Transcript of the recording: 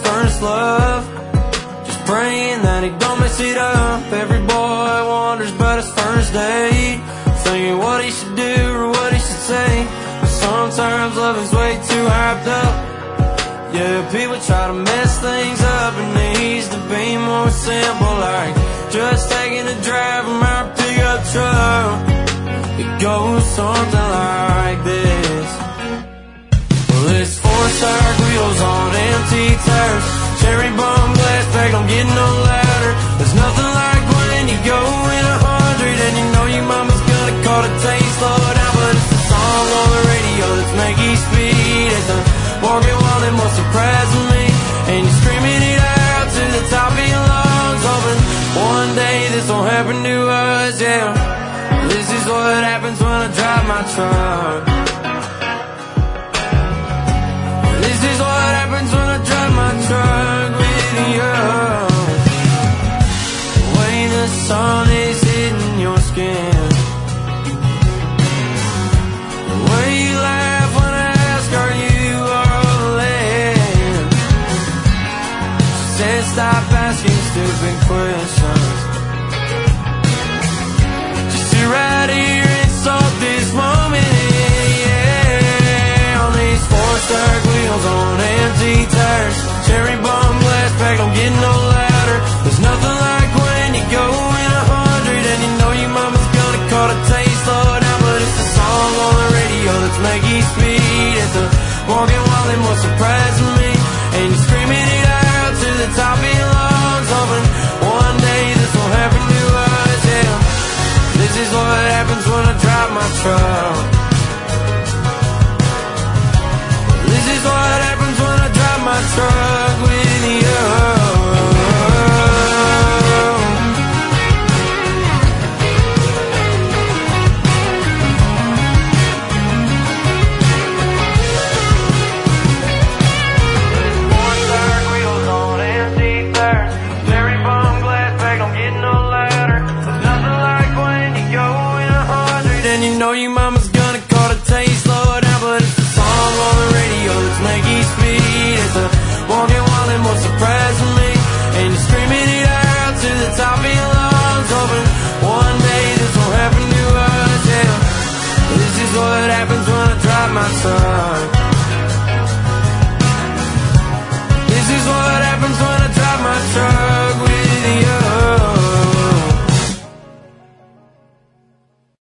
first love. Just praying that he don't mess it up. Every boy wonders about his first date, thinking what he should do or what he should say. But sometimes love is way too hyped up. Yeah, people try to mess things up, and it needs to be more simple, like just taking a drive from our pickup truck. It goes something like this. Well, it's four-tire wheels on empty tires, cherry bomb glass back, don't get no louder. There's nothing like when you go in 100 and you know your mama's gonna call to tell you slow down. But it's the song on the radio that's making you speed at the walking wall that most surprising me, and you're screaming it out to the top of your lungs, hoping one day this will happen to us. Yeah, this is what happens when I drive my truck. This is what happens when I drive my truck with you. The way the sun is hitting your skin, the way you laugh when I ask, are you all in? She said stop asking stupid questions, just sit right here and soak this moment. Yeah, on these four-star wheels on empty tires, cherry bomb glass back, don't get no louder. There's nothing like when you go in 100 and you know your mama's gonna call to tell you slow down. But it's the song on the radio that's making you speed at the walking wall that most surprising me, and you're screaming it out to the top of your lungs, hoping one day this will happen to us. Yeah, this is what happens when I drive my truck. This is what happens when I drive my truck with you. Four-tire wheels on empty tires, cherry bomb glass back, don't get no louder. There's nothing like when you go in 100 and you know your mama's gonna call to tell you slow down. But it's the song on the radio that's making you speed at the walking wall that most surprising